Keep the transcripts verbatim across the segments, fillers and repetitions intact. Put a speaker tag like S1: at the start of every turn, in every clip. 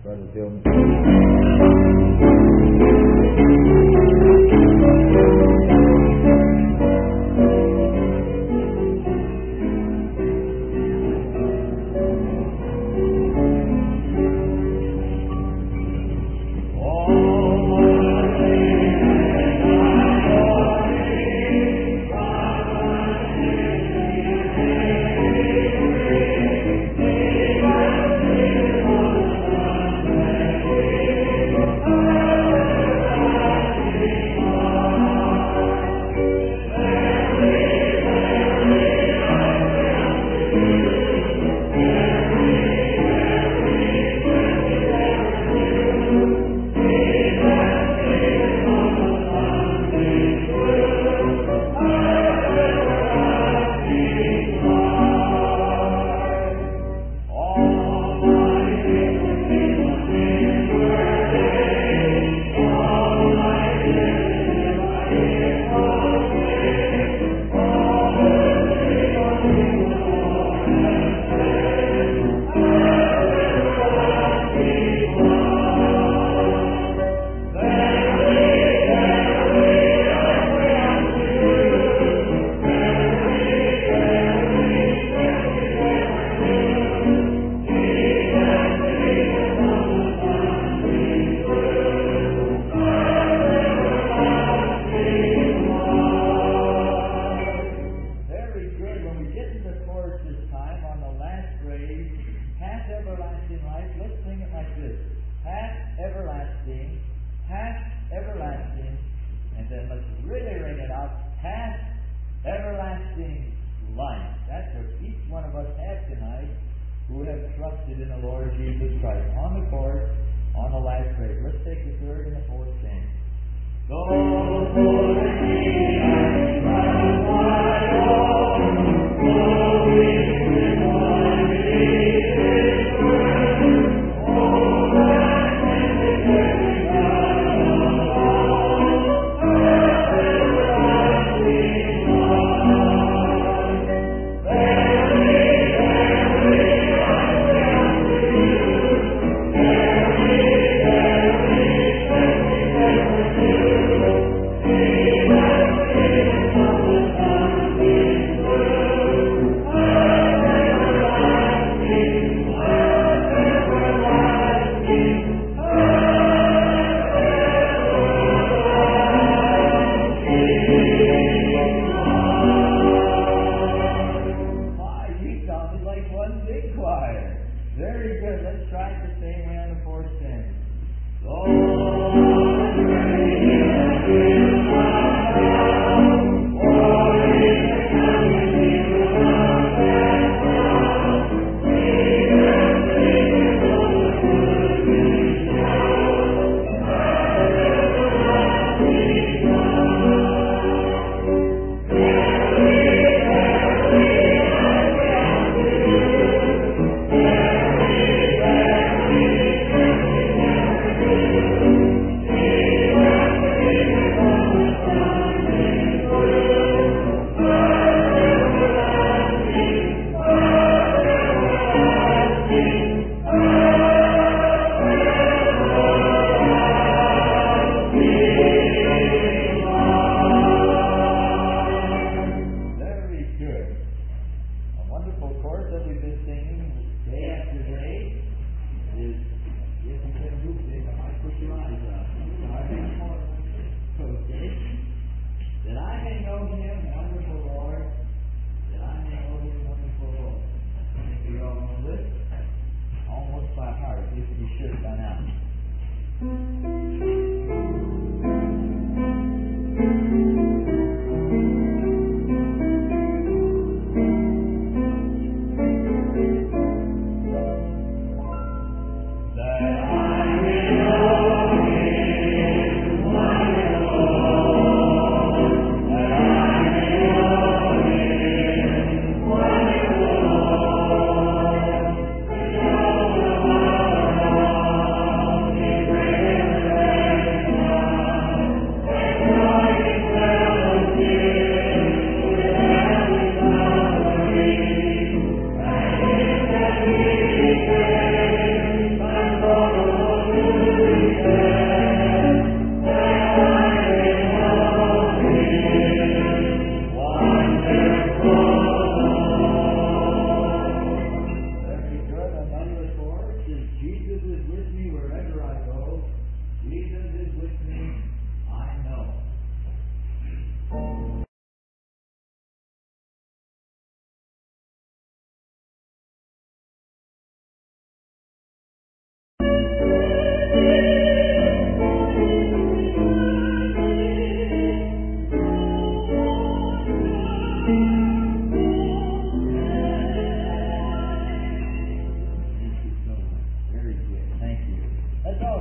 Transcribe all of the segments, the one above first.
S1: Brother Bill.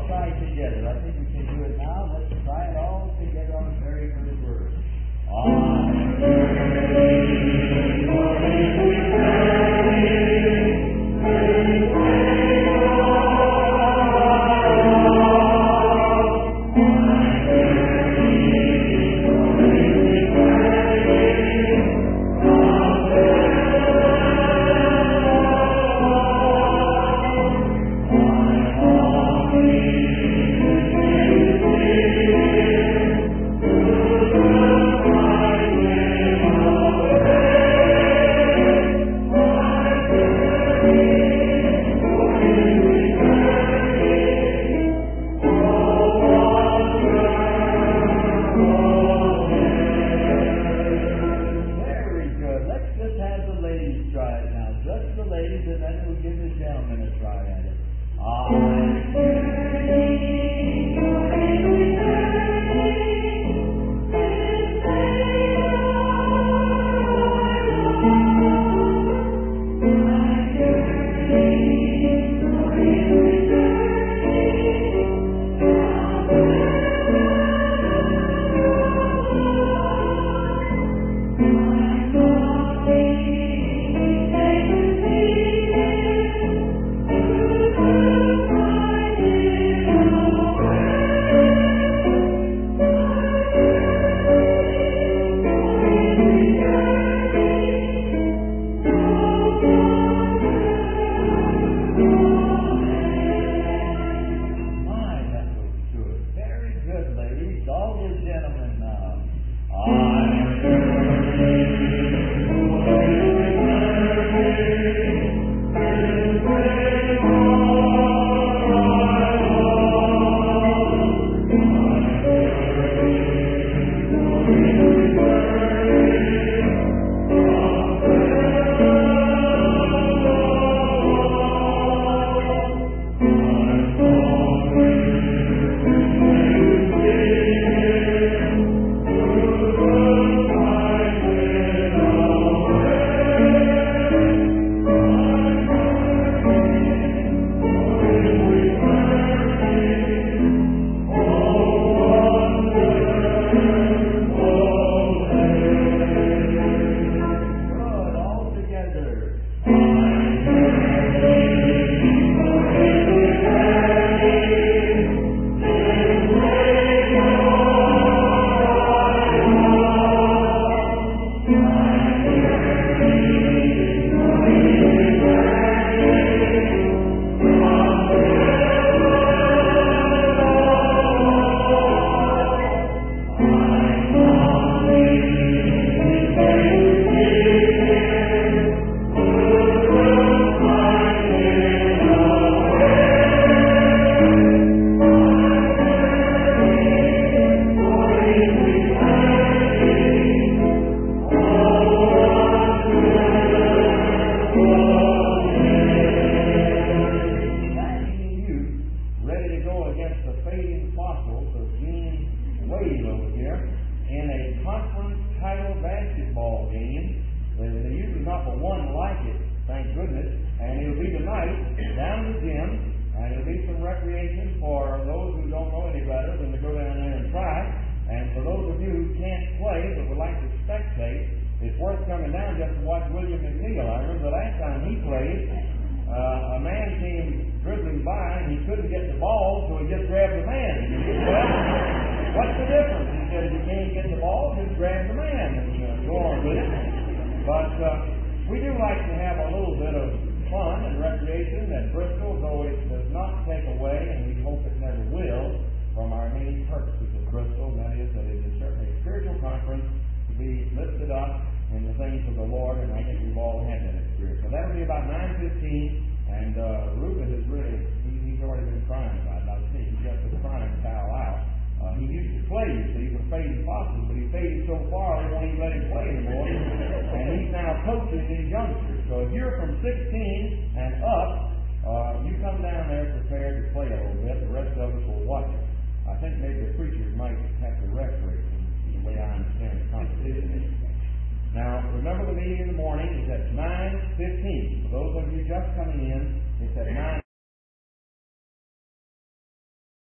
S1: all try it together. I think we can do it now. Let's try it all together on the very first word.
S2: Now, remember the meeting in the morning is at nine fifteen. For those of you just coming in, it's at nine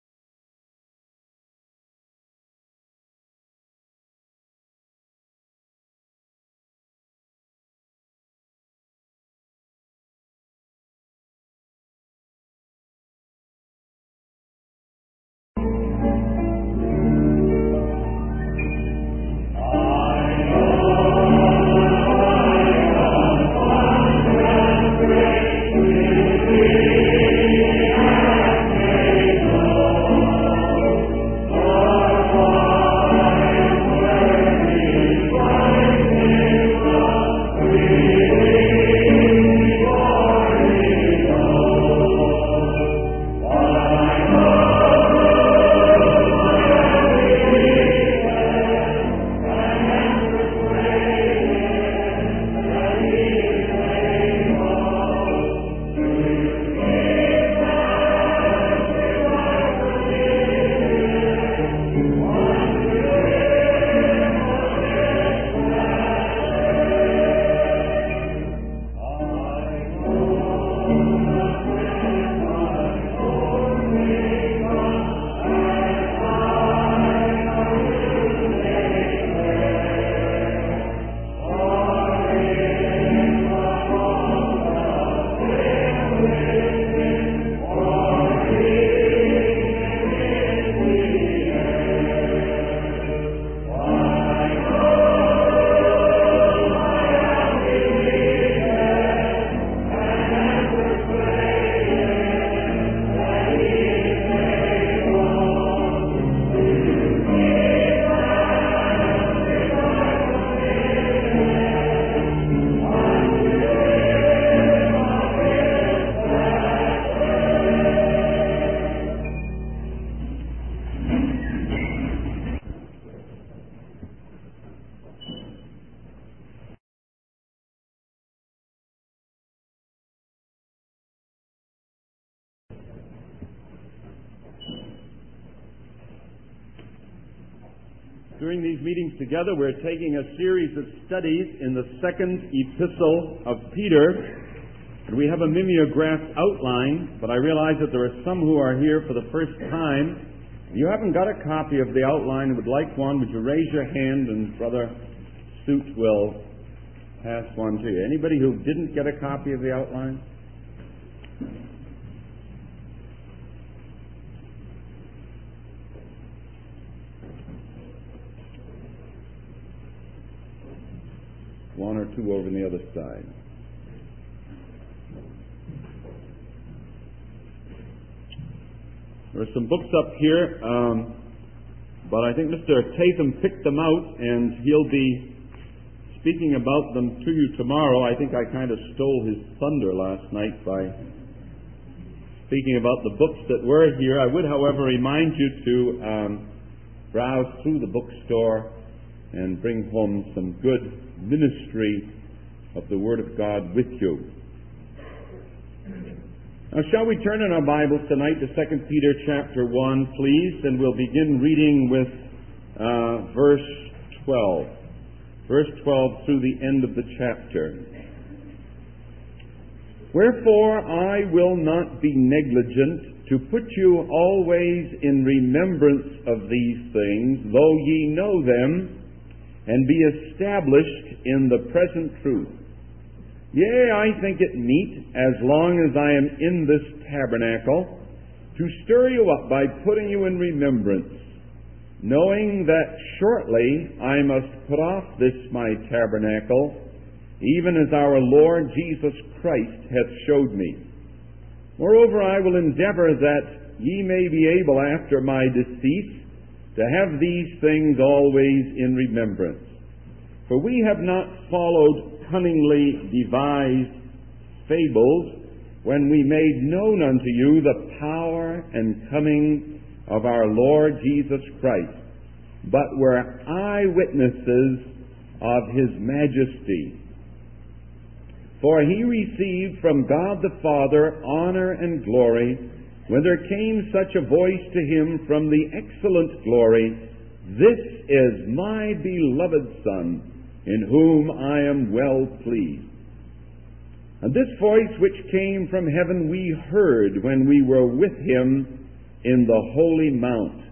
S3: during these meetings together, we're taking a series of studies in the second epistle of Peter. And we have a mimeographed outline, but I realize that there are some who are here for the first time. If you haven't got a copy of the outline and would like one, would you raise your hand and Brother Suit will pass one to you. Anybody who didn't get a copy of the outline? One or two over on the other side. There are some books up here, um, but I think Mister Tatham picked them out, and he'll be speaking about them to you tomorrow. I think I kind of stole his thunder last night by speaking about the books that were here. I would, however, remind you to um, browse through the bookstore and bring home some good ministry of the Word of God with you. Now, shall we turn in our Bibles tonight to Second Peter chapter one, please, and we'll begin reading with uh, verse twelve. Verse twelve through the end of the chapter. Wherefore I will not be negligent to put you always in remembrance of these things, though ye know them, and be established in the present truth. Yea, I think it meet, as long as I am in this tabernacle, to stir you up by putting you in remembrance, knowing that shortly I must put off this my tabernacle, even as our Lord Jesus Christ hath showed me. Moreover, I will endeavor that ye may be able after my decease to have these things always in remembrance. For we have not followed cunningly devised fables when we made known unto you the power and coming of our Lord Jesus Christ, but were eyewitnesses of his majesty. For he received from God the Father honor and glory, when there came such a voice to him from the excellent glory, This is my beloved Son, in whom I am well pleased. And this voice which came from heaven we heard when we were with him in the holy mount.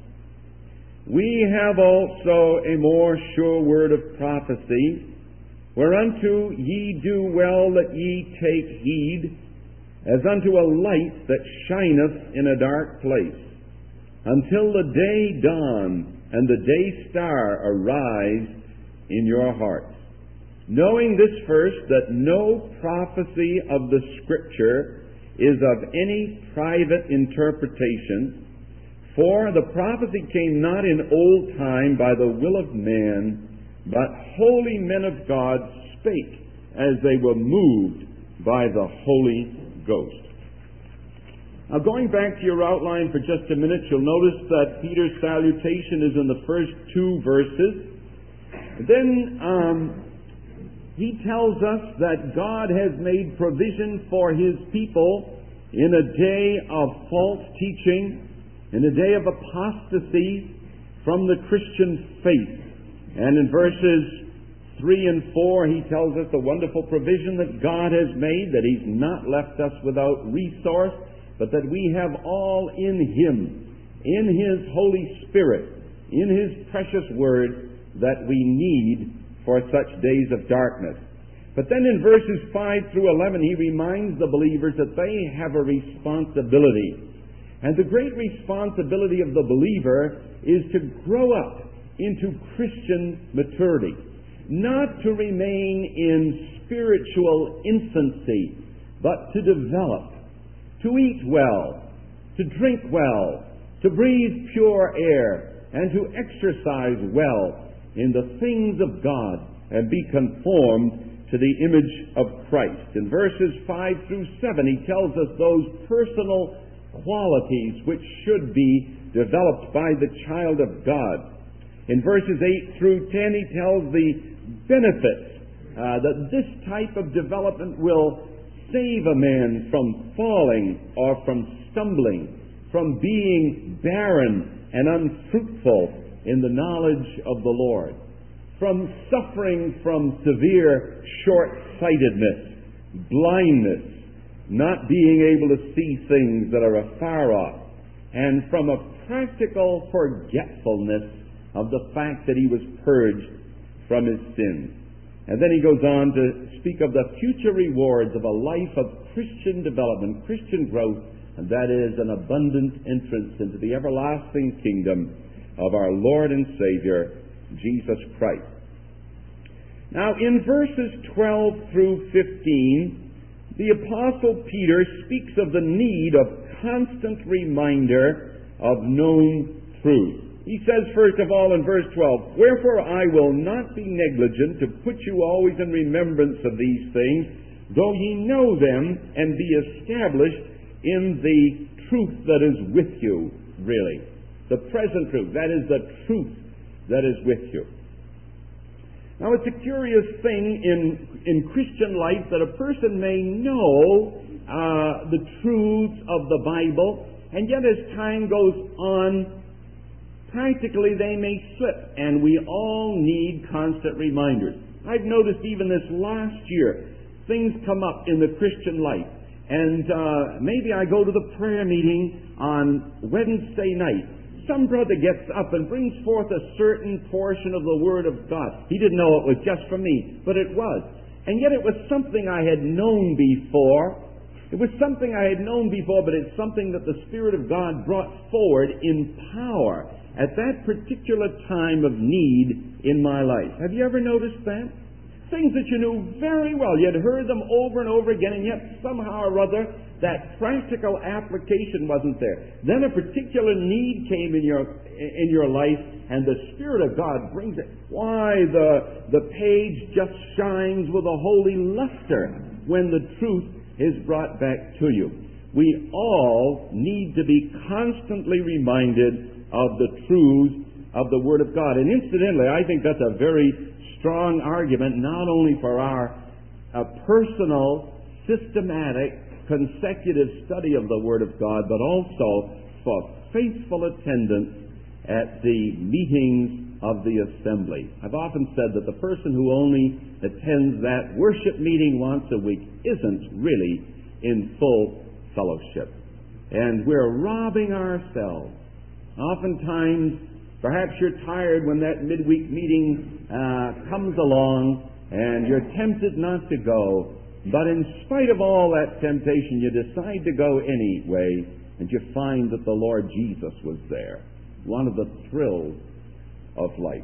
S3: We have also a more sure word of prophecy, whereunto ye do well that ye take heed, as unto a light that shineth in a dark place, until the day dawn and the day star arise in your hearts. Knowing this first, that no prophecy of the Scripture is of any private interpretation, for the prophecy came not in old time by the will of man, but holy men of God spake as they were moved by the Holy Ghost. Now, going back to your outline for just a minute, you'll notice that Peter's salutation is in the first two verses. Then um, he tells us that God has made provision for his people in a day of false teaching, in a day of apostasy from the Christian faith. And in verses three and four, he tells us the wonderful provision that God has made, that he's not left us without resource, but that we have all in him, in his Holy Spirit, in his precious word, that we need for such days of darkness. But then in verses five through eleven, he reminds the believers that they have a responsibility. And the great responsibility of the believer is to grow up into Christian maturity, not to remain in spiritual infancy, but to develop, to eat well, to drink well, to breathe pure air, and to exercise well in the things of God and be conformed to the image of Christ. In verses five through seven, he tells us those personal qualities which should be developed by the child of God. In verses eight through ten, he tells the benefits uh, that this type of development will save a man from falling or from stumbling, from being barren and unfruitful in the knowledge of the Lord, from suffering from severe short-sightedness, blindness, not being able to see things that are afar off, and from a practical forgetfulness of the fact that he was purged from his sins. And then he goes on to speak of the future rewards of a life of Christian development, Christian growth, and that is an abundant entrance into the everlasting kingdom of our Lord and Savior, Jesus Christ. Now, in verses twelve through fifteen, the Apostle Peter speaks of the need of constant reminder of known truth. He says, first of all, in verse twelve, "Wherefore I will not be negligent to put you always in remembrance of these things, though ye know them, and be established in the truth that is with you," really. The present truth, that is the truth that is with you. Now, it's a curious thing in, in Christian life that a person may know uh, the truths of the Bible, and yet as time goes on, practically they may slip, and we all need constant reminders. I've noticed even this last year, things come up in the Christian life, and uh, maybe I go to the prayer meeting on Wednesday night. Some brother gets up and brings forth a certain portion of the Word of God. He didn't know it was just for me, but it was. And yet it was something I had known before. It was something I had known before, but it's something that the Spirit of God brought forward in power at that particular time of need in my life. Have you ever noticed that? Things that you knew very well. You had heard them over and over again, and yet somehow or other that practical application wasn't there. Then a particular need came in your in your life, and the Spirit of God brings it. Why, the, the page just shines with a holy luster when the truth is brought back to you. We all need to be constantly reminded of the truths of the Word of God. And incidentally, I think that's a very strong argument, not only for our uh, personal, systematic, consecutive study of the Word of God, but also for faithful attendance at the meetings of the assembly. I've often said that the person who only attends that worship meeting once a week isn't really in full fellowship. And we're robbing ourselves. Oftentimes, perhaps you're tired when that midweek meeting uh, comes along and you're tempted not to go. But in spite of all that temptation, you decide to go anyway, and you find that the Lord Jesus was there. One of the thrills of life.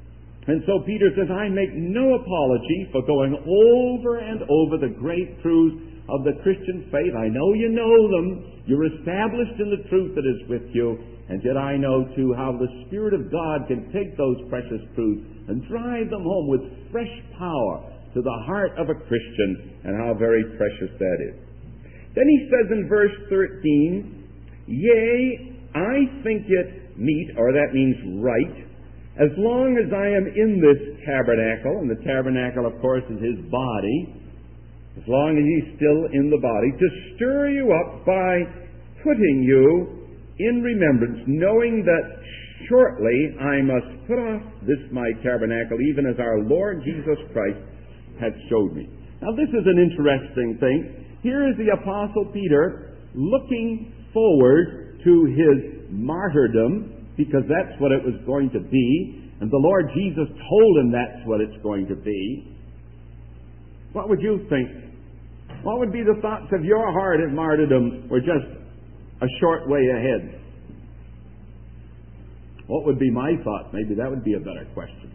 S3: And so Peter says, I make no apology for going over and over the great truths of the Christian faith. I know you know them. You're established in the truth that is with you. And yet I know, too, how the Spirit of God can take those precious truths and drive them home with fresh power to the heart of a Christian, and how very precious that is. Then he says in verse thirteen, Yea, I think it meet, or that means right, as long as I am in this tabernacle, and the tabernacle, of course, is his body, as long as he's still in the body, to stir you up by putting you in remembrance, knowing that shortly I must put off this my tabernacle, even as our Lord Jesus Christ had showed me. Now this is an interesting thing. Here is the Apostle Peter looking forward to his martyrdom, because that's what it was going to be, and the Lord Jesus told him that's what it's going to be. What would you think? What would be the thoughts of your heart if martyrdom were just a short way ahead? What would be my thought? Maybe that would be a better question.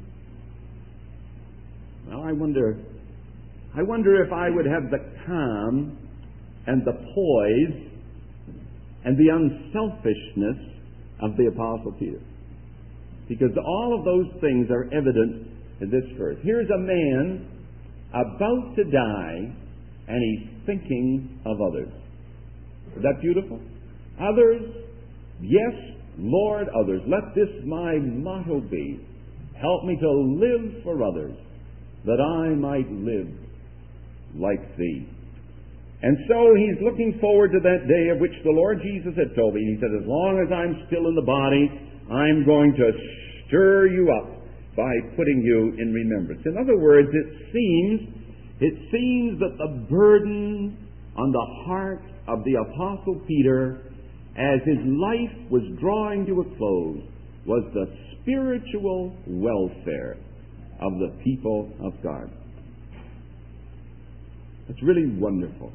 S3: Well, I wonder, I wonder if I would have the calm and the poise and the unselfishness of the Apostle Peter. Because all of those things are evident in this verse. Here's a man about to die, and he's thinking of others. Is that beautiful? Others, yes, Lord, others. Let this my motto be. Help me to live for others, that I might live like thee. And so he's looking forward to that day of which the Lord Jesus had told me. He said, as long as I'm still in the body, I'm going to stir you up by putting you in remembrance. In other words, it seems, it seems that the burden on the heart of the Apostle Peter as his life was drawing to a close was the spiritual welfare of the people of God. It's really wonderful.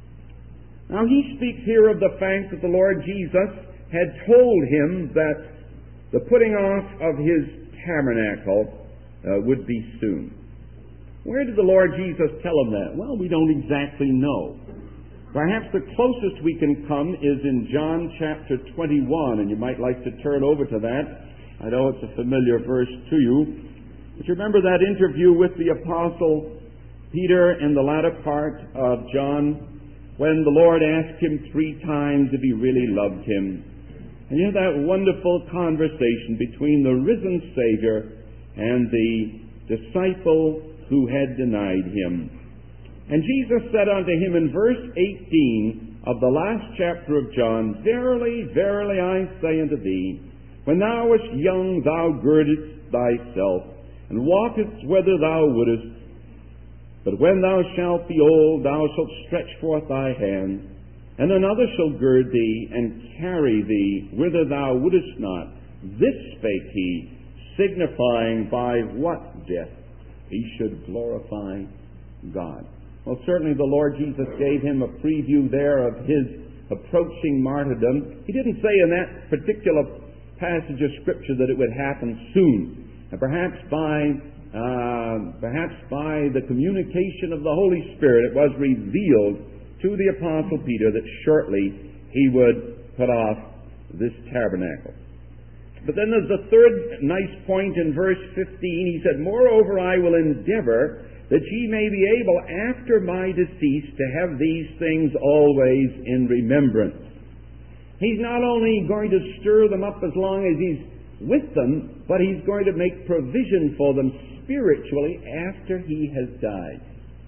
S3: Now he speaks here of the fact that the Lord Jesus had told him that the putting off of his tabernacle uh, would be soon. Where did the Lord Jesus tell him that? Well, we don't exactly know. Perhaps the closest we can come is in John chapter twenty-one, and you might like to turn over to that. I know it's a familiar verse to you. But you remember that interview with the Apostle Peter in the latter part of John, when the Lord asked him three times if he really loved him. And you have that wonderful conversation between the risen Savior and the disciple who had denied him. And Jesus said unto him in verse eighteen of the last chapter of John, Verily, verily, I say unto thee, when thou wast young, thou girdedst thyself, and walkest whither thou wouldest. But when thou shalt be old, thou shalt stretch forth thy hand, and another shall gird thee, and carry thee whither thou wouldest not. This spake he, signifying by what death he should glorify God. Well, certainly the Lord Jesus gave him a preview there of his approaching martyrdom. He didn't say in that particular passage of Scripture that it would happen soon. And perhaps by Uh, perhaps by the communication of the Holy Spirit, it was revealed to the Apostle Peter that shortly he would put off this tabernacle. But then there's a third nice point in verse fifteen. He said, Moreover, I will endeavor that ye may be able after my decease to have these things always in remembrance. He's not only going to stir them up as long as he's with them, but he's going to make provision for them spiritually after he has died.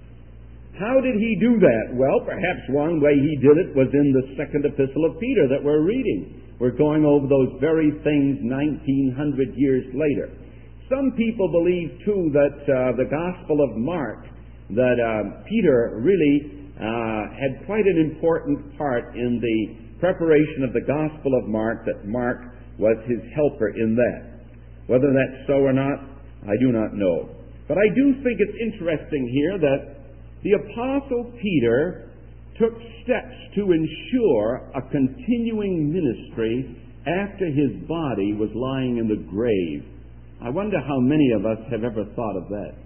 S3: How did he do that? Well, perhaps one way he did it was in the second epistle of Peter that we're reading. We're going over those very things nineteen hundred years later. Some people believe, too, that uh, the Gospel of Mark, that uh, Peter really uh, had quite an important part in the preparation of the Gospel of Mark, that Mark was his helper in that. Whether that's so or not, I do not know. But I do think it's interesting here that the Apostle Peter took steps to ensure a continuing ministry after his body was lying in the grave. I wonder how many of us have ever thought of that.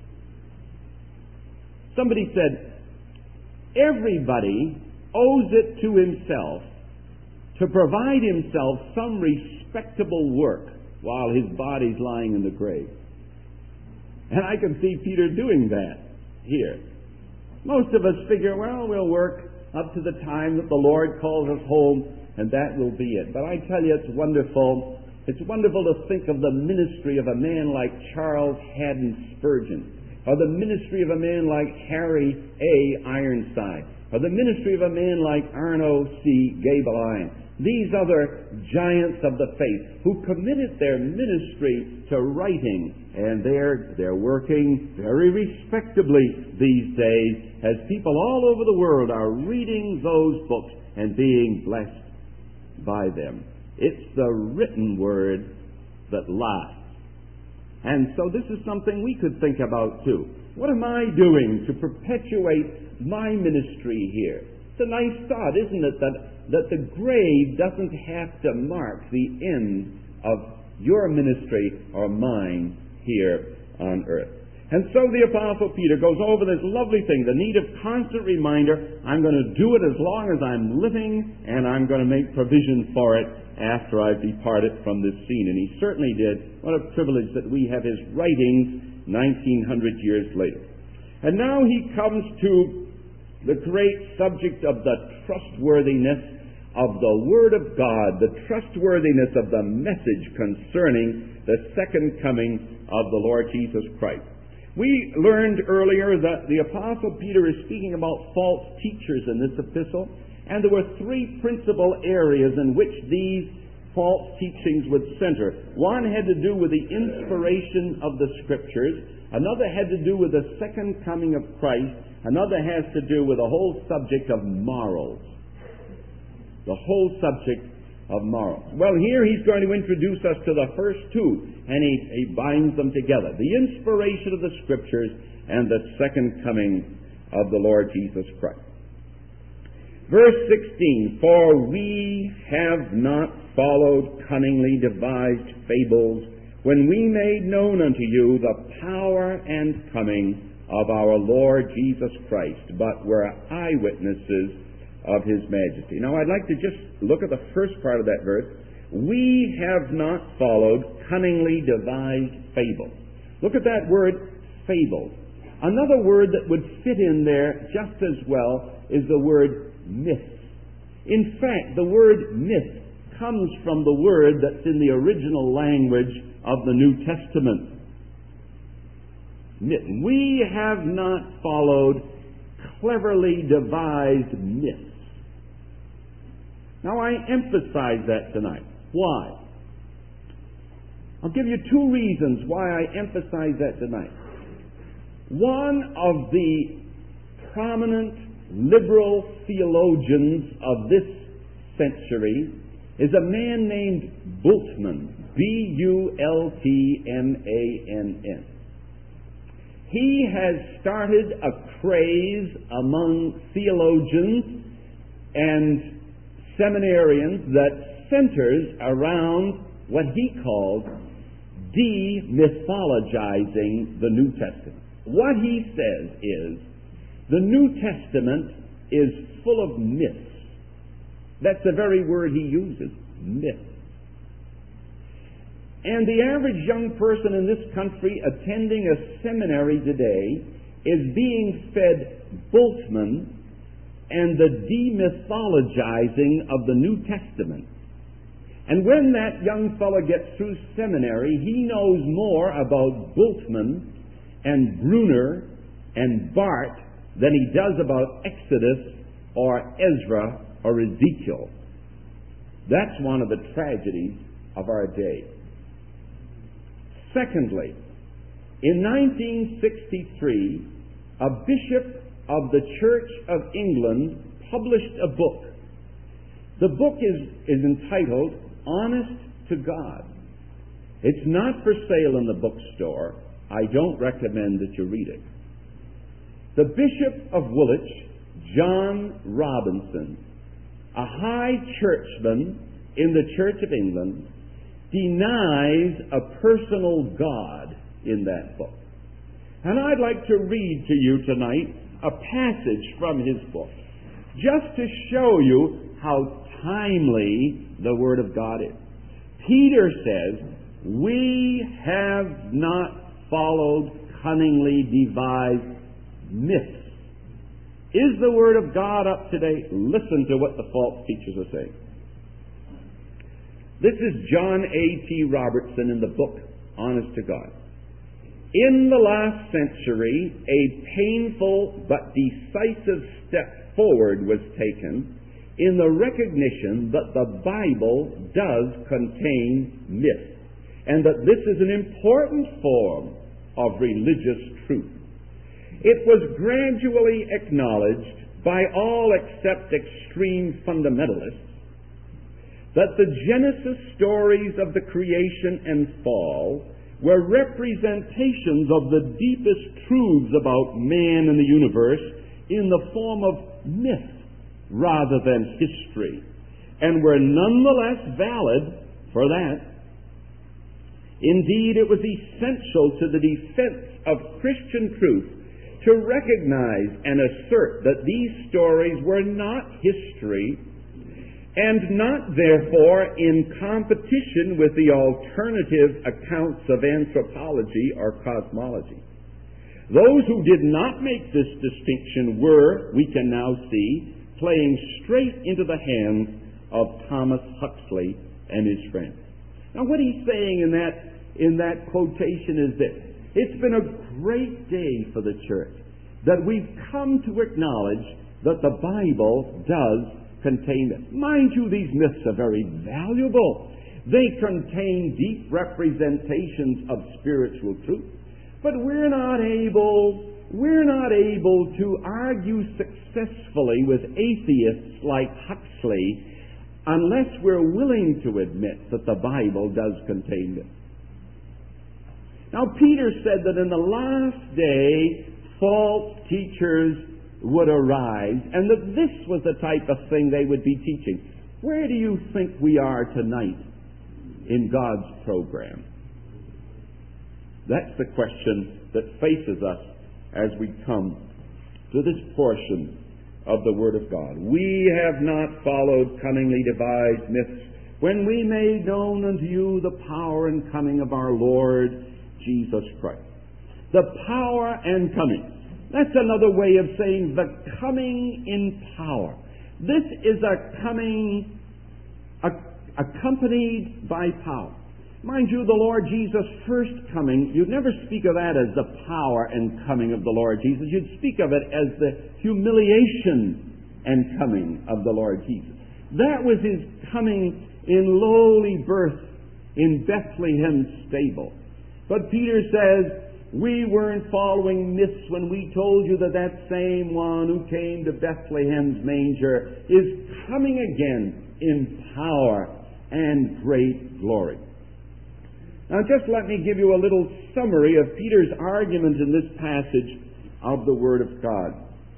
S3: Somebody said, everybody owes it to himself to provide himself some respectable work while his body's lying in the grave. And I can see Peter doing that here. Most of us figure, well, we'll work up to the time that the Lord calls us home, and that will be it. But I tell you, it's wonderful. It's wonderful to think of the ministry of a man like Charles Haddon Spurgeon, or the ministry of a man like Harry A. Ironside, or the ministry of a man like Arno C. Gaebelein. These other giants of the faith who committed their ministry to writing, and they're, they're working very respectably these days as people all over the world are reading those books and being blessed by them. It's the written word that lasts. And so this is something we could think about too. What am I doing to perpetuate my ministry here? It's a nice thought, isn't it, that that the grave doesn't have to mark the end of your ministry or mine here on earth. And so the Apostle Peter goes over this lovely thing, the need of constant reminder, I'm going to do it as long as I'm living, and I'm going to make provision for it after I've departed from this scene. And he certainly did. What a privilege that we have his writings nineteen hundred years later. And now he comes to the great subject of the trustworthiness of the Word of God, the trustworthiness of the message concerning the second coming of the Lord Jesus Christ. We learned earlier that the Apostle Peter is speaking about false teachers in this epistle, and there were three principal areas in which these false teachings would center. One had to do with the inspiration of the Scriptures. Another had to do with the second coming of Christ. Another has to do with the whole subject of morals. The whole subject of morals. Well, here he's going to introduce us to the first two, and he, he binds them together. The inspiration of the Scriptures and the second coming of the Lord Jesus Christ. Verse sixteen, for we have not followed cunningly devised fables when we made known unto you the power and coming of our Lord Jesus Christ, but were eyewitnesses of His majesty. Now I'd like to just look at the first part of that verse. We have not followed cunningly devised fables. Look at that word, fable. Another word that would fit in there just as well is the word myth. In fact, the word myth comes from the word that's in the original language of the New Testament. Myth. We have not followed cleverly devised myths. Now I emphasize that tonight. Why? I'll give you two reasons why I emphasize that tonight. One of the prominent liberal theologians of this century is a man named Bultmann, B U L T M A N N. He has started a craze among theologians and seminarians that centers around what he calls demythologizing the New Testament. What he says is the New Testament is full of myths. That's the very word he uses, myth. And the average young person in this country attending a seminary today is being fed Bultmann and the demythologizing of the New Testament. And when that young fellow gets through seminary, he knows more about Bultmann and Bruner and Barth than he does about Exodus or Ezra or Ezekiel. That's one of the tragedies of our day. Secondly, in nineteen sixty-three, a bishop of the Church of England published a book. The book is, is entitled Honest to God. It's not for sale in the bookstore. I don't recommend that you read it. The Bishop of Woolwich, John Robinson, a high churchman in the Church of England, denies a personal God in that book. And I'd like to read to you tonight a passage from his book, just to show you how timely the Word of God is. Peter says, we have not followed cunningly devised myths. Is the Word of God up today? Listen to what the false teachers are saying. This is John A T Robertson in the book, Honest to God. In the last century, a painful but decisive step forward was taken in the recognition that the Bible does contain myth, and that this is an important form of religious truth. It was gradually acknowledged by all except extreme fundamentalists that the Genesis stories of the creation and fall were representations of the deepest truths about man and the universe in the form of myth rather than history, and were nonetheless valid for that. Indeed, it was essential to the defense of Christian truth to recognize and assert that these stories were not history and not, therefore, in competition with the alternative accounts of anthropology or cosmology. Those who did not make this distinction were, we can now see, playing straight into the hands of Thomas Huxley and his friends. Now, what he's saying in that, in that quotation is this. It's been a great day for the church that we've come to acknowledge that the Bible does contain myths. Mind you, these myths are very valuable. They contain deep representations of spiritual truth. But we're not able, we're not able to argue successfully with atheists like Huxley unless we're willing to admit that the Bible does contain myths. Now, Peter said that in the last day, false teachers would arise, and that this was the type of thing they would be teaching. Where do you think we are tonight in God's program? That's the question that faces us as we come to this portion of the Word of God. We have not followed cunningly devised myths when we made known unto you the power and coming of our Lord Jesus Christ. The power and coming. That's another way of saying the coming in power. This is a coming a, accompanied by power. Mind you, the Lord Jesus' first coming, you'd never speak of that as the power and coming of the Lord Jesus. You'd speak of it as the humiliation and coming of the Lord Jesus. That was His coming in lowly birth in Bethlehem's stable. But Peter says, we weren't following myths when we told you that that same one who came to Bethlehem's manger is coming again in power and great glory. Now just let me give you a little summary of Peter's argument in this passage of the Word of God.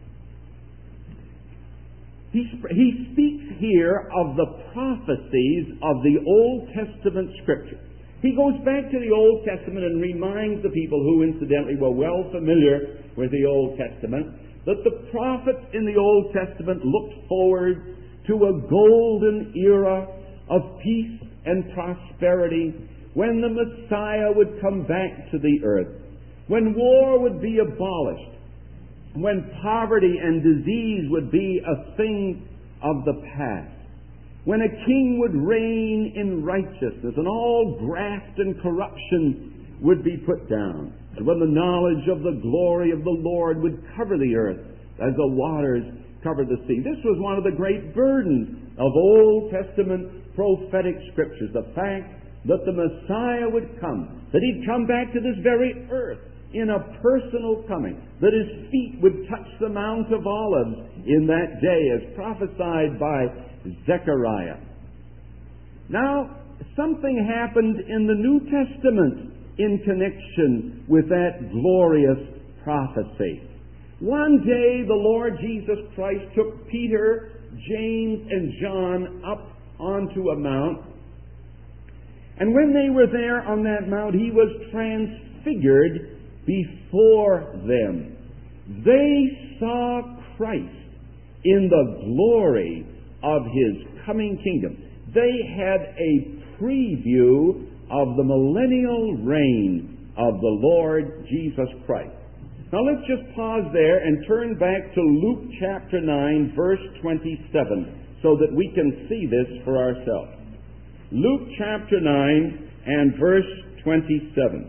S3: He, he speaks here of the prophecies of the Old Testament Scripture. He goes back to the Old Testament and reminds the people who incidentally were well familiar with the Old Testament that the prophets in the Old Testament looked forward to a golden era of peace and prosperity when the Messiah would come back to the earth, when war would be abolished, when poverty and disease would be a thing of the past, when a king would reign in righteousness and all graft and corruption would be put down, and when the knowledge of the glory of the Lord would cover the earth as the waters cover the sea. This was one of the great burdens of Old Testament prophetic scriptures, the fact that the Messiah would come, that He'd come back to this very earth in a personal coming, that His feet would touch the Mount of Olives in that day as prophesied by Zechariah. Now, something happened in the New Testament in connection with that glorious prophecy. One day the Lord Jesus Christ took Peter, James, and John up onto a mount, and when they were there on that mount, He was transfigured before them. They saw Christ in the glory of His coming kingdom. They had a preview of the millennial reign of the Lord Jesus Christ. Now let's just pause there and turn back to Luke chapter nine, verse twenty-seven, so that we can see this for ourselves. Luke chapter nine and verse twenty-seven.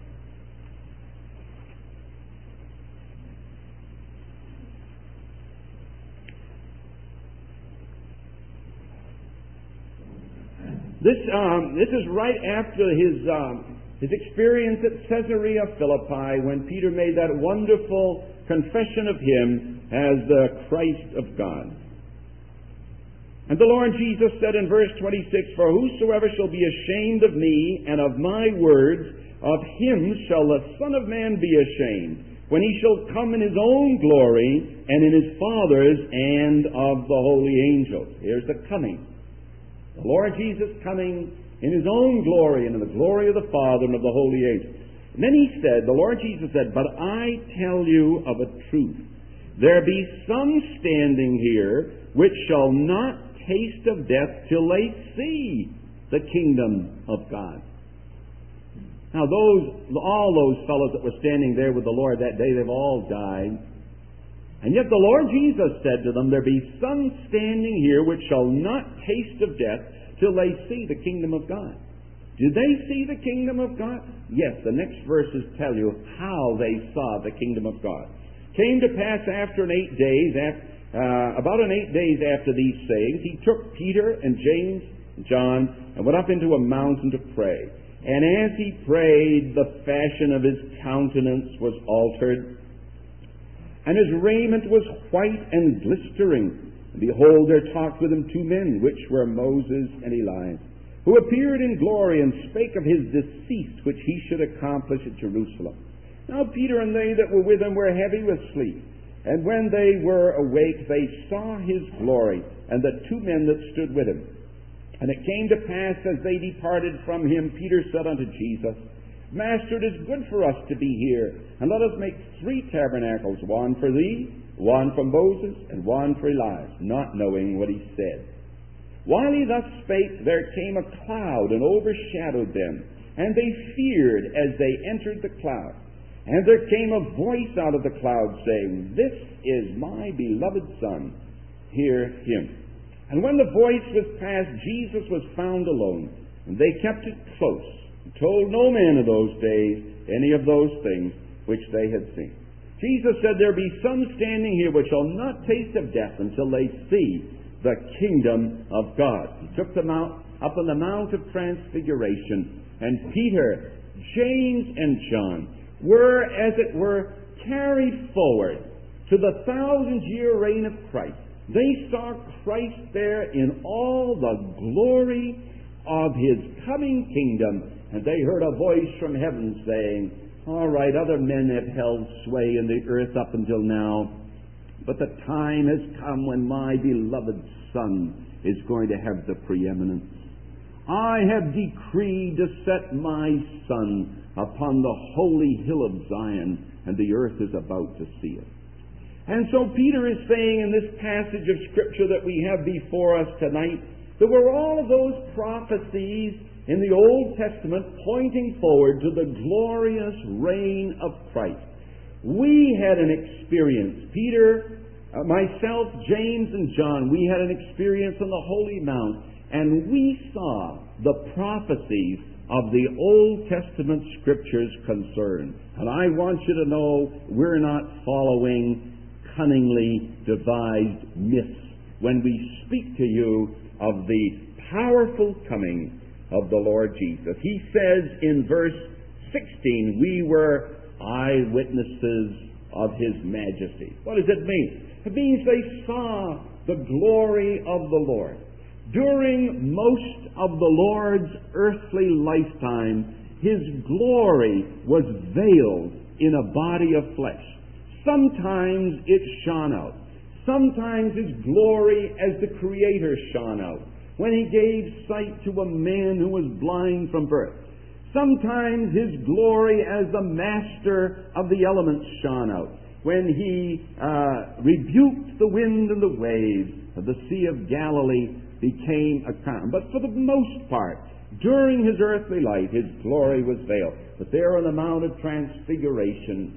S3: This, um, this is right after his, um, his experience at Caesarea Philippi, when Peter made that wonderful confession of Him as the Christ of God. And the Lord Jesus said in verse twenty-six, "For whosoever shall be ashamed of me and of my words, of him shall the Son of Man be ashamed, when He shall come in His own glory and in His Father's and of the holy angels." Here's the coming. The Lord Jesus coming in His own glory and in the glory of the Father and of the holy angels. And then He said, the Lord Jesus said, "But I tell you of a truth. There be some standing here which shall not taste of death till they see the kingdom of God." Now those, all those fellows that were standing there with the Lord that day, they've all died. And yet the Lord Jesus said to them, "There be some standing here which shall not taste of death till they see the kingdom of God." Did they see the kingdom of God? Yes, the next verses tell you how they saw the kingdom of God. Came to pass after an eight days, after, uh, about an eight days after these sayings, he took Peter and James and John and went up into a mountain to pray. And as he prayed, the fashion of his countenance was altered, and his raiment was white and glistering. And behold, there talked with him two men, which were Moses and Elias, who appeared in glory and spake of his decease, which he should accomplish at Jerusalem. Now Peter and they that were with him were heavy with sleep. And when they were awake, they saw his glory, and the two men that stood with him. And it came to pass, as they departed from him, Peter said unto Jesus, Master, it is good for us to be here, and let us make three tabernacles, one for thee, one for Moses, and one for Elias, not knowing what he said. While he thus spake, there came a cloud and overshadowed them, and they feared as they entered the cloud. And there came a voice out of the cloud, saying, This is my beloved Son, hear him. And when the voice was past, Jesus was found alone, and they kept it close, and told no man of those days any of those things which they had seen. Jesus said, There be some standing here which shall not taste of death until they see the kingdom of God. He took them out up on the Mount of Transfiguration, and Peter, James, and John were, as it were, carried forward to the thousand-year reign of Christ. They saw Christ there in all the glory of his coming kingdom, and they heard a voice from heaven saying, All right, other men have held sway in the earth up until now, but the time has come when my beloved Son is going to have the preeminence. I have decreed to set my Son upon the holy hill of Zion, and the earth is about to see it. And so Peter is saying in this passage of Scripture that we have before us tonight, there were all of those prophecies in the Old Testament pointing forward to the glorious reign of Christ. We had an experience, Peter, uh, myself, James, and John, we had an experience on the Holy Mount, and we saw the prophecies of the Old Testament Scriptures concerned. And I want you to know we're not following cunningly devised myths when we speak to you of the powerful coming of the Lord Jesus. He says in verse sixteen, we were eyewitnesses of his majesty. What does it mean? It means they saw the glory of the Lord. During most of the Lord's earthly lifetime, his glory was veiled in a body of flesh. Sometimes it shone out. Sometimes his glory as the Creator shone out, when he gave sight to a man who was blind from birth. Sometimes his glory as the master of the elements shone out, when he uh, rebuked the wind and the waves of the Sea of Galilee became a calm. But for the most part, during his earthly life, his glory was veiled. But there on the Mount of Transfiguration,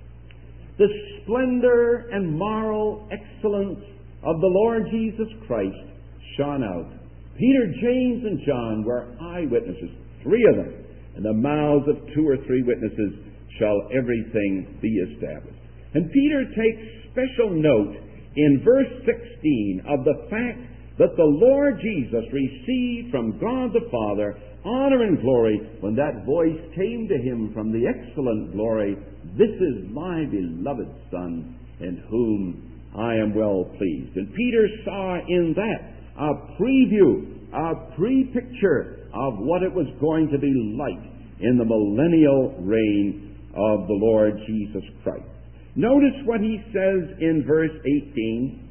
S3: the splendor and moral excellence of the Lord Jesus Christ shone out. Peter, James, and John were eyewitnesses, three of them. In the mouths of two or three witnesses shall everything be established. And Peter takes special note in verse sixteen of the fact that the Lord Jesus received from God the Father honor and glory when that voice came to him from the excellent glory, This is my beloved Son, in whom I am well pleased. And Peter saw in that a preview, a pre-picture of what it was going to be like in the millennial reign of the Lord Jesus Christ. Notice what he says in verse eighteen.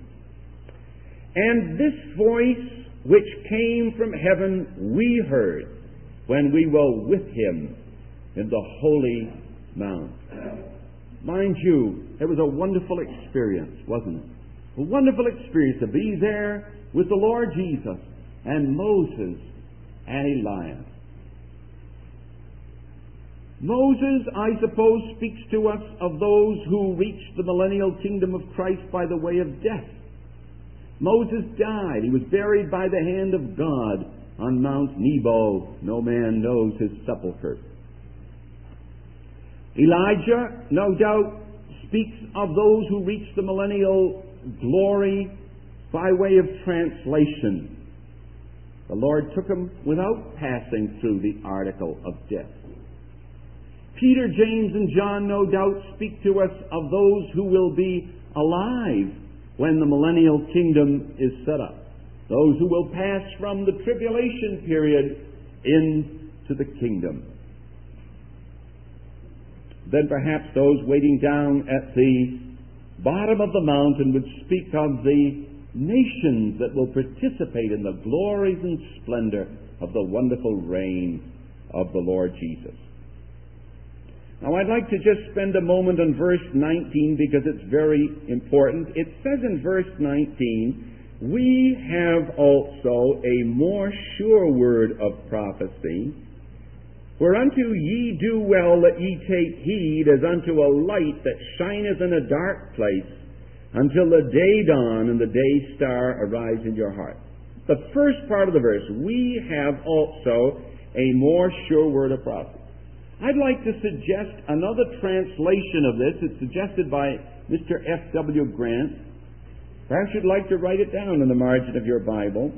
S3: And this voice which came from heaven we heard when we were with him in the holy mount. Mind you, it was a wonderful experience, wasn't it? A wonderful experience to be there with the Lord Jesus and Moses and Elias. Moses, I suppose, speaks to us of those who reached the millennial kingdom of Christ by the way of death. Moses died. He was buried by the hand of God. on Mount Nebo, no man knows his sepulchre. Elijah, no doubt, speaks of those who reach the millennial glory by way of translation. The Lord took him without passing through the article of death. Peter, James, and John, no doubt, speak to us of those who will be alive when the millennial kingdom is set up. Those who will pass from the tribulation period into the kingdom. Then perhaps those waiting down at the bottom of the mountain would speak of the nations that will participate in the glories and splendor of the wonderful reign of the Lord Jesus. Now I'd like to just spend a moment on verse nineteen because it's very important. It says in verse nineteen, "We have also a more sure word of prophecy, whereunto ye do well that ye take heed as unto a light that shineth in a dark place, until the day dawn and the day star arise in your heart." The first part of the verse, "We have also a more sure word of prophecy." I'd like to suggest another translation of this. It's suggested by Mister F W Grant. Perhaps you'd like to write it down in the margin of your Bible.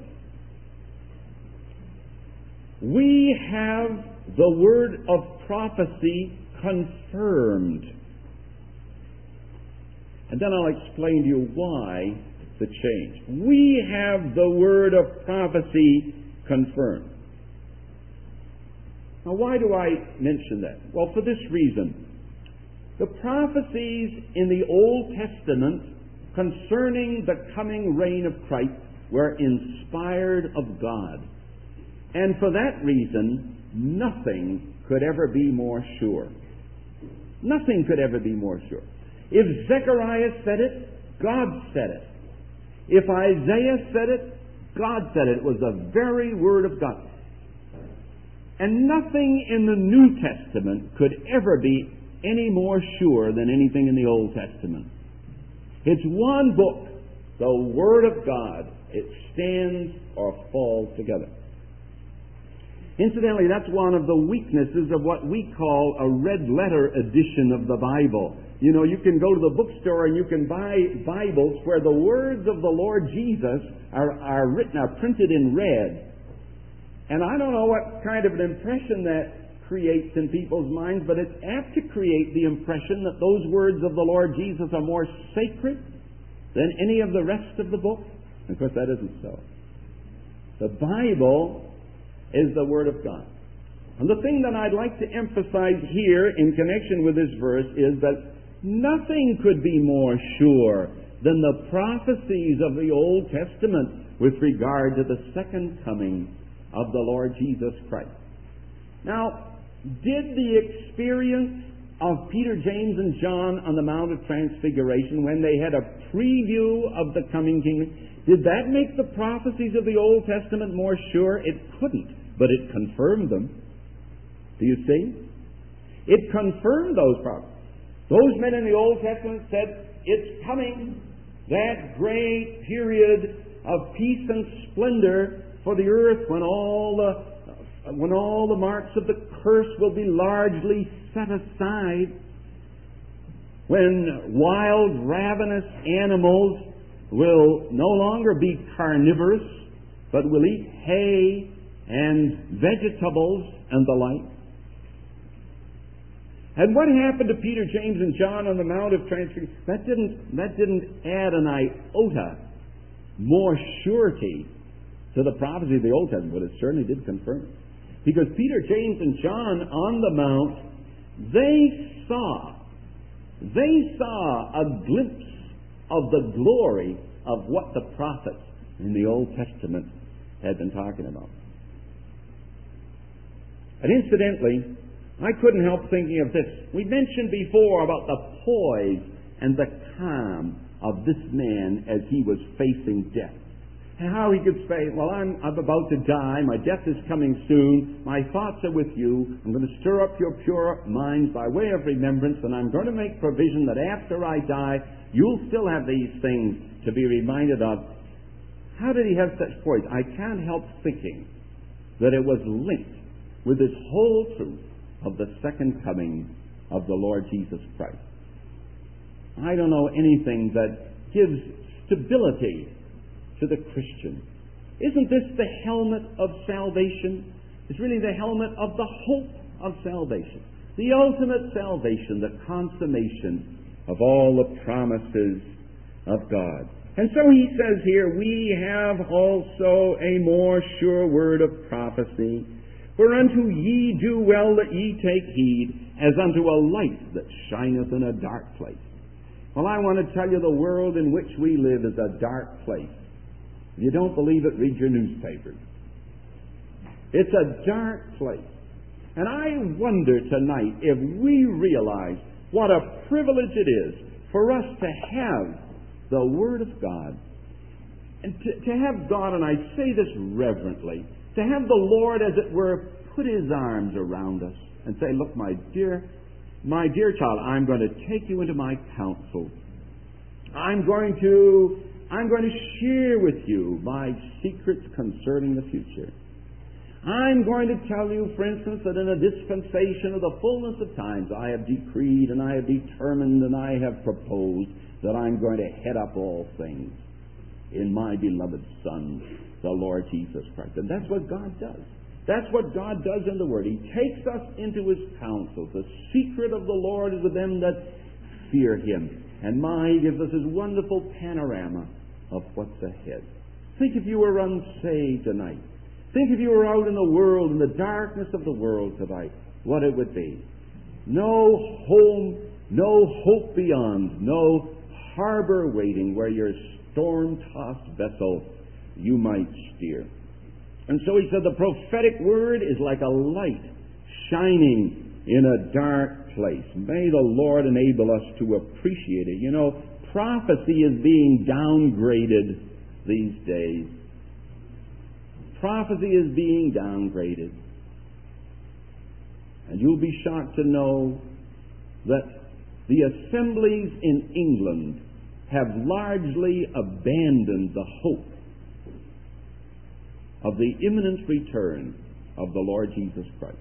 S3: "We have the word of prophecy confirmed." And then I'll explain to you why the change. "We have the word of prophecy confirmed." Now, why do I mention that? Well, for this reason. The prophecies in the Old Testament concerning the coming reign of Christ were inspired of God. And for that reason, nothing could ever be more sure. Nothing could ever be more sure. If Zechariah said it, God said it. If Isaiah said it, God said it. It was the very word of God. And nothing in the New Testament could ever be any more sure than anything in the Old Testament. It's one book, the Word of God. It stands or falls together. Incidentally, that's one of the weaknesses of what we call a red letter edition of the Bible. You know, you can go to the bookstore and you can buy Bibles where the words of the Lord Jesus are, are written, are printed in red. And I don't know what kind of an impression that creates in people's minds, but it's apt to create the impression that those words of the Lord Jesus are more sacred than any of the rest of the book. And of course, that isn't so. The Bible is the Word of God. And the thing that I'd like to emphasize here in connection with this verse is that nothing could be more sure than the prophecies of the Old Testament with regard to the second coming of the Lord Jesus Christ. Now, did the experience of Peter, James, and John on the Mount of Transfiguration, when they had a preview of the coming kingdom, did that make the prophecies of the Old Testament more sure? It couldn't, but it confirmed them. Do you see? It confirmed those prophecies. Those men in the Old Testament said, it's coming, that great period of peace and splendor for the earth, when all the when all the marks of the curse will be largely set aside, when wild, ravenous animals will no longer be carnivorous, but will eat hay and vegetables and the like. And what happened to Peter, James, and John on the Mount of Transfiguration? That didn't that didn't add an iota more surety to the prophecy of the Old Testament, but it certainly did confirm it. Because Peter, James, and John on the Mount, they saw, they saw a glimpse of the glory of what the prophets in the Old Testament had been talking about. And incidentally, I couldn't help thinking of this. We mentioned before about the poise and the calm of this man as he was facing death. And how he could say, well, I'm, I'm about to die. My death is coming soon. My thoughts are with you. I'm going to stir up your pure minds by way of remembrance, and I'm going to make provision that after I die, you'll still have these things to be reminded of. How did he have such poise? I can't help thinking that it was linked with this whole truth of the second coming of the Lord Jesus Christ. I don't know anything that gives stability to the Christian. Isn't this the helmet of salvation? It's really the helmet of the hope of salvation. The ultimate salvation, the consummation of all the promises of God. And so he says here, we have also a more sure word of prophecy, whereunto ye do well that ye take heed, as unto a light that shineth in a dark place. Well, I want to tell you, the world in which we live is a dark place. If you don't believe it, read your newspapers. It's a dark place. And I wonder tonight if we realize what a privilege it is for us to have the Word of God. And to, to have God, and I say this reverently, to have the Lord, as it were, put His arms around us and say, look, my dear, my dear child, I'm going to take you into my counsel. I'm going to, I'm going to share with you my secrets concerning the future. I'm going to tell you, for instance, that in a dispensation of the fullness of times, I have decreed and I have determined and I have proposed that I'm going to head up all things in my beloved Son, the Lord Jesus Christ. And that's what God does. That's what God does in the Word. He takes us into His counsel. The secret of the Lord is with them that fear Him. And my, He gives us His wonderful panorama of what's ahead. Think if you were unsaved tonight. Think if you were out in the world, in the darkness of the world tonight, what it would be. No home, no hope beyond, no harbor waiting where your storm-tossed vessel you might steer. And so he said the prophetic word is like a light shining in a dark place. May the Lord enable us to appreciate it. You know, prophecy is being downgraded these days. Prophecy is being downgraded. And you'll be shocked to know that the assemblies in England have largely abandoned the hope of the imminent return of the Lord Jesus Christ.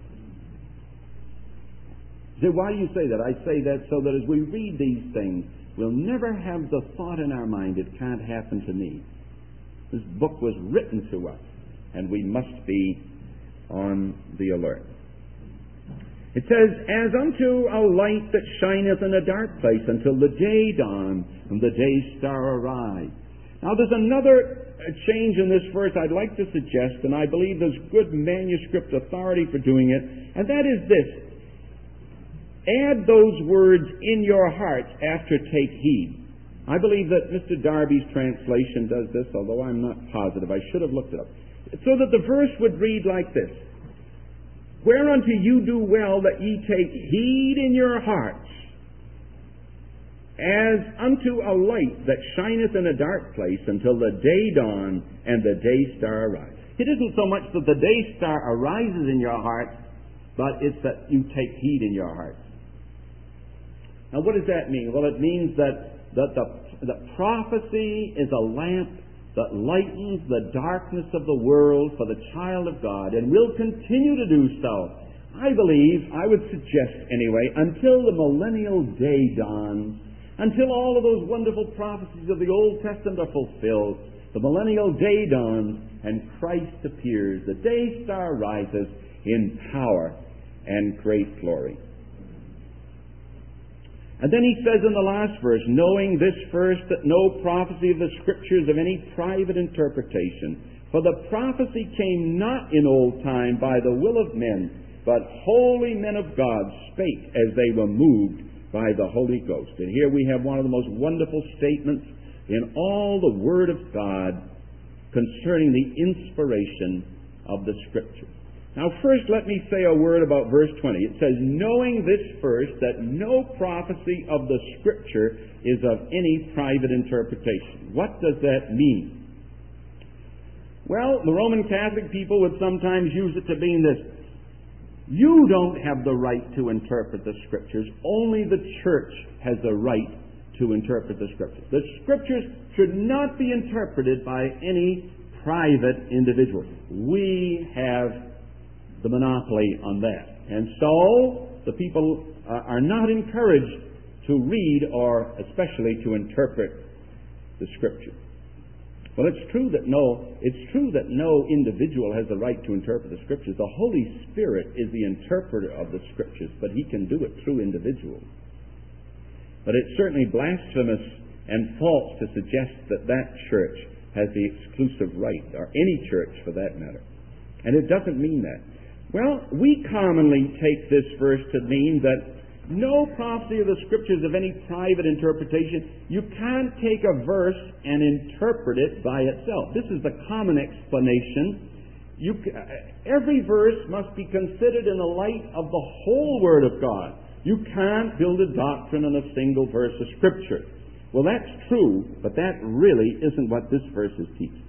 S3: You say, why do you say that? I say that so that as we read these things, we'll never have the thought in our mind, it can't happen to me. This book was written to us, and we must be on the alert. It says, as unto a light that shineth in a dark place until the day dawn and the day star arise. Now there's another change in this verse I'd like to suggest, and I believe there's good manuscript authority for doing it, and that is this. Add those words in your hearts after take heed. I believe that Mister Darby's translation does this, although I'm not positive. I should have looked it up. So that the verse would read like this. Whereunto you do well that ye take heed in your hearts, as unto a light that shineth in a dark place until the day dawn and the day star arise. It isn't so much that the day star arises in your heart, but it's that you take heed in your heart. Now what does that mean? Well, it means that, that the, the prophecy is a lamp that lightens the darkness of the world for the child of God, and will continue to do so. I believe, I would suggest anyway, until the millennial day dawns, until all of those wonderful prophecies of the Old Testament are fulfilled, the millennial day dawns, and Christ appears. The day star rises in power and great glory. And then he says in the last verse, knowing this first, that no prophecy of the Scriptures of any private interpretation. For the prophecy came not in old time by the will of men, but holy men of God spake as they were moved by the Holy Ghost. And here we have one of the most wonderful statements in all the Word of God concerning the inspiration of the Scriptures. Now first let me say a word about verse twenty. It says, knowing this first, that no prophecy of the Scripture is of any private interpretation. What does that mean? Well, the Roman Catholic people would sometimes use it to mean this. You don't have the right to interpret the Scriptures. Only the church has the right to interpret the Scriptures. The Scriptures should not be interpreted by any private individual. We have the monopoly on that. And so the people uh, are not encouraged to read or especially to interpret the Scripture. Well, it's true that no, it's true that no individual has the right to interpret the Scriptures. The Holy Spirit is the interpreter of the Scriptures, but He can do it through individuals. But it's certainly blasphemous and false to suggest that that church has the exclusive right, or any church for that matter. And it doesn't mean that. Well, we commonly take this verse to mean that no prophecy of the Scriptures of any private interpretation. You can't take a verse and interpret it by itself. This is the common explanation. You, every verse must be considered in the light of the whole Word of God. You can't build a doctrine on a single verse of Scripture. Well, that's true, but that really isn't what this verse is teaching.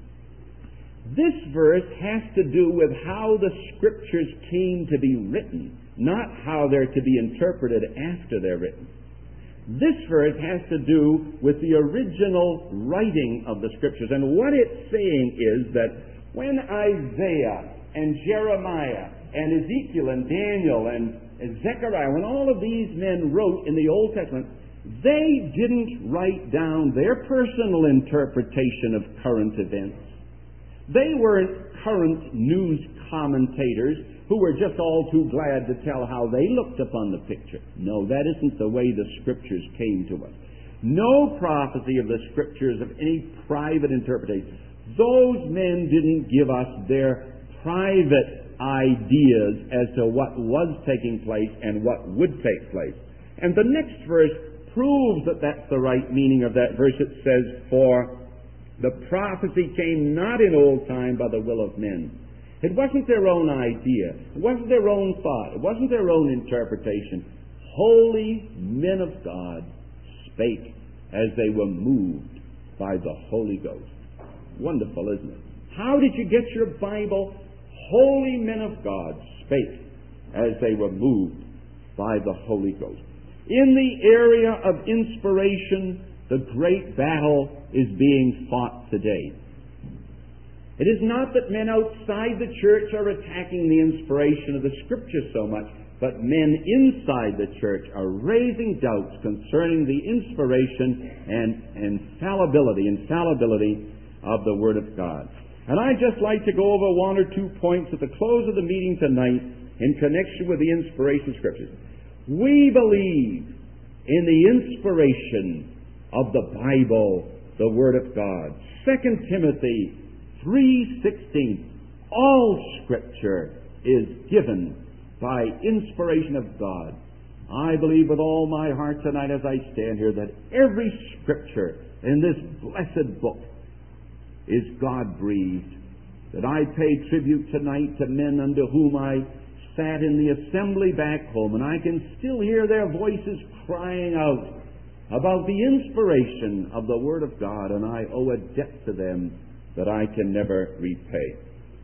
S3: This verse has to do with how the Scriptures came to be written, not how they're to be interpreted after they're written. This verse has to do with the original writing of the Scriptures. And what it's saying is that when Isaiah and Jeremiah and Ezekiel and Daniel and Zechariah, when all of these men wrote in the Old Testament, they didn't write down their personal interpretation of current events. They weren't current news commentators who were just all too glad to tell how they looked upon the picture. No, that isn't the way the Scriptures came to us. No prophecy of the Scriptures of any private interpretation. Those men didn't give us their private ideas as to what was taking place and what would take place. And the next verse proves that that's the right meaning of that verse. It says, "For the prophecy came not in old time by the will of men." It wasn't their own idea. It wasn't their own thought. It wasn't their own interpretation. Holy men of God spake as they were moved by the Holy Ghost. Wonderful, isn't it? How did you get your Bible? Holy men of God spake as they were moved by the Holy Ghost. In the area of inspiration, the great battle is being fought today. It is not that men outside the church are attacking the inspiration of the Scripture so much, but men inside the church are raising doubts concerning the inspiration and infallibility, infallibility of the Word of God. And I'd just like to go over one or two points at the close of the meeting tonight in connection with the inspiration of Scriptures. We believe in the inspiration of the Bible, the Word of God. Second Timothy three sixteen. All Scripture is given by inspiration of God. I believe with all my heart tonight as I stand here that every Scripture in this blessed book is God-breathed. That I pay tribute tonight to men unto whom I sat in the assembly back home, and I can still hear their voices crying out about the inspiration of the Word of God, and I owe a debt to them that I can never repay.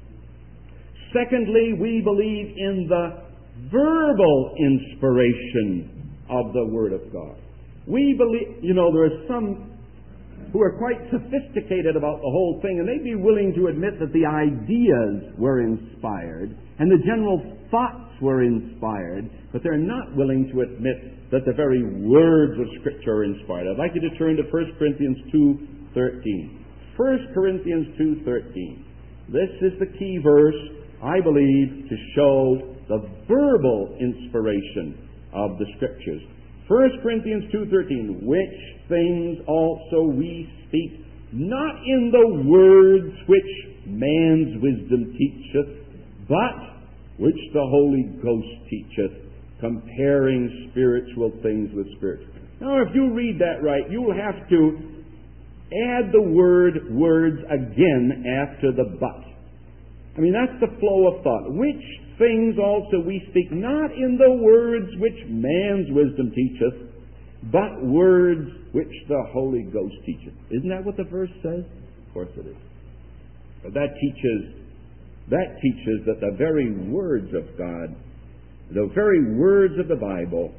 S3: Secondly, we believe in the verbal inspiration of the Word of God. We believe, you know, there are some who are quite sophisticated about the whole thing, and they'd be willing to admit that the ideas were inspired and the general thoughts were inspired, but they're not willing to admit that the very words of Scripture are inspired. I'd like you to turn to First Corinthians two thirteen. First Corinthians two thirteen. This is the key verse, I believe, to show the verbal inspiration of the Scriptures. First Corinthians two thirteen, which things also we speak, not in the words which man's wisdom teacheth, but which the Holy Ghost teacheth, comparing spiritual things with spiritual. Now, if you read that right, you'll have to add the word words again after the but. I mean, that's the flow of thought. Which things also we speak, not in the words which man's wisdom teacheth, but words which the Holy Ghost teacheth. Isn't that what the verse says? Of course it is. But that teaches, that teaches that the very words of God, the very words of the Bible,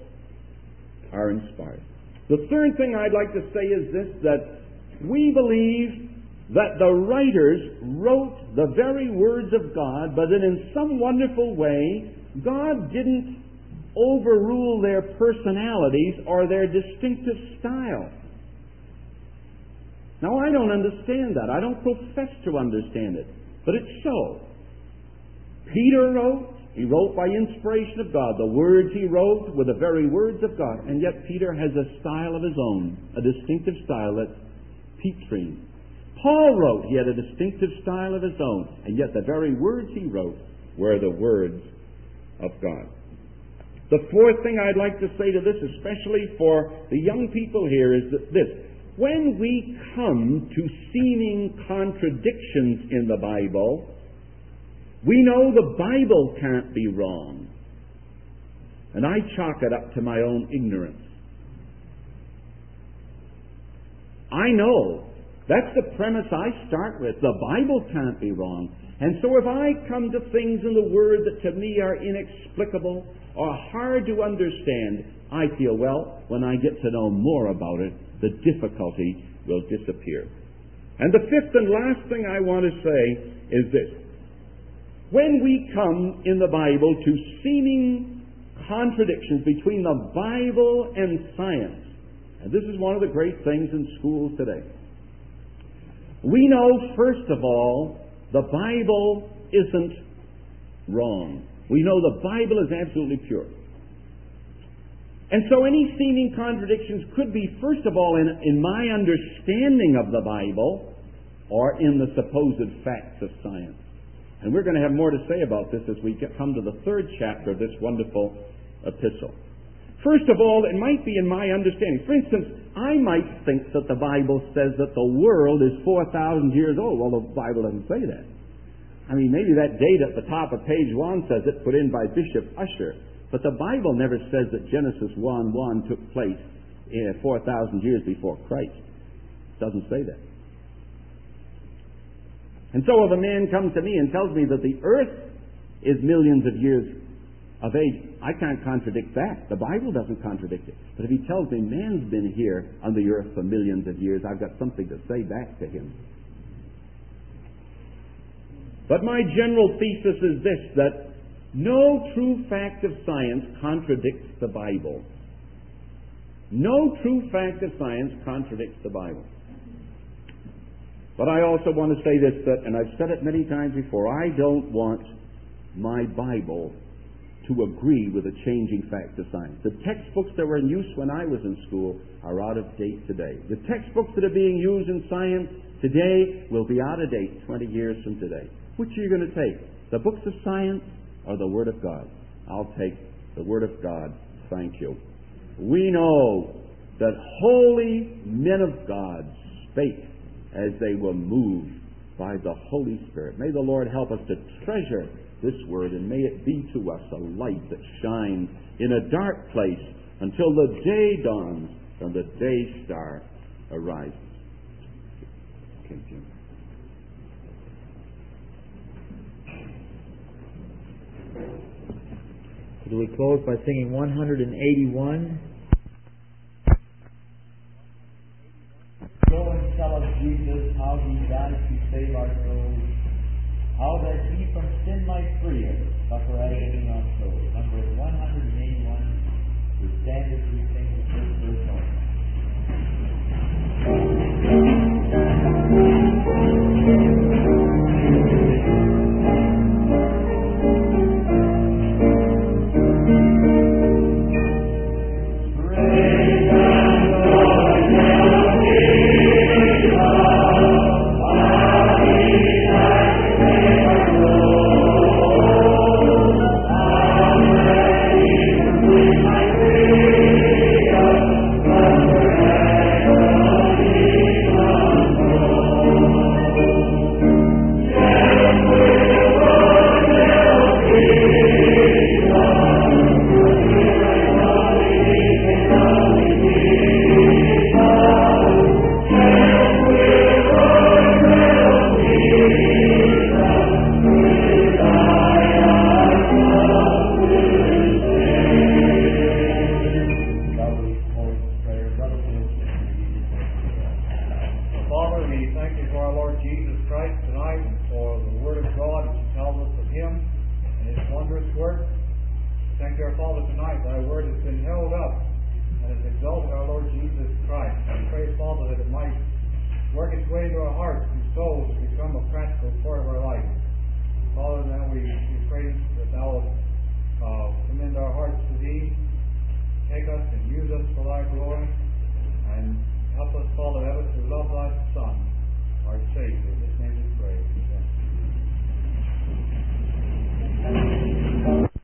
S3: are inspired. The third thing I'd like to say is this, that we believe that the writers wrote the very words of God, but that in some wonderful way, God didn't overrule their personalities or their distinctive style. Now, I don't understand that. I don't profess to understand it. But it's so. Peter wrote, he wrote by inspiration of God. The words he wrote were the very words of God. And yet Peter has a style of his own, a distinctive style that's Petrine. Paul wrote, he had a distinctive style of his own. And yet the very words he wrote were the words of God. The fourth thing I'd like to say to this, especially for the young people here, is that this. When we come to seeming contradictions in the Bible, we know the Bible can't be wrong. And I chalk it up to my own ignorance. I know. That's the premise I start with. The Bible can't be wrong. And so if I come to things in the Word that to me are inexplicable or hard to understand, I feel, well, when I get to know more about it, the difficulty will disappear. And the fifth and last thing I want to say is this. When we come in the Bible to seeming contradictions between the Bible and science, and this is one of the great things in schools today, we know, first of all, the Bible isn't wrong. We know the Bible is absolutely pure. And so any seeming contradictions could be, first of all, in, in my understanding of the Bible or in the supposed facts of science. And we're going to have more to say about this as we get, come to the third chapter of this wonderful epistle. First of all, it might be in my understanding. For instance, I might think that the Bible says that the world is four thousand years old. Well, the Bible doesn't say that. I mean, maybe that date at the top of page one says it, put in by Bishop Usher. But the Bible never says that Genesis one one took place uh, four thousand years before Christ. It doesn't say that. And so if a man comes to me and tells me that the earth is millions of years of age, I can't contradict that. The Bible doesn't contradict it. But if he tells me man's been here on the earth for millions of years, I've got something to say back to him. But my general thesis is this, that no true fact of science contradicts the Bible. No true fact of science contradicts the Bible. But I also want to say this, that, and I've said it many times before, I don't want my Bible to agree with the changing facts of science. The textbooks that were in use when I was in school are out of date today. The textbooks that are being used in science today will be out of date twenty years from today. Which are you going to take? The books of science or the Word of God? I'll take the Word of God. Thank you. We know that holy men of God spake as they were moved by the Holy Spirit. May the Lord help us to treasure this Word, and may it be to us a light that shines in a dark place until the day dawns and the day star arises. Okay, Jim.
S4: So we close by singing one hundred eighty-one.
S1: Go and tell of Jesus, how he died to save our souls, how that he from sin might free us, suffer agony on souls. Number one hundred eighty-one, we stand as we sing the first verse only.
S5: word. Thank you, our Father, tonight. Thy word has been held up and has exalted our Lord Jesus Christ. I pray, Father, that it might work its way into our hearts and souls and become a practical part of our life. Father, now we, we pray that thou uh, commend our hearts to thee. Take us and use us for thy glory. And